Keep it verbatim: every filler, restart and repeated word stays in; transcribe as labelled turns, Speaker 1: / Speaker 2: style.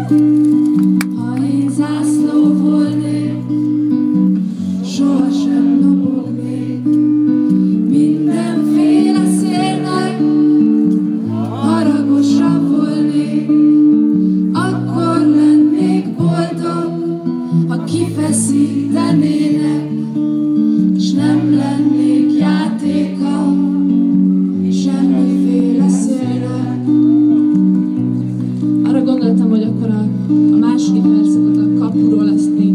Speaker 1: Ha én zászló volnék, sohasem lobognék mindenféle szélnek, haragosabb volnék, akkor lennék boldog, ha kifeszítenének, s nem lennék játéka semmiféle szélnek. Arra gondoltam, hogy akkor a, a második verszakot a kapuról ezt még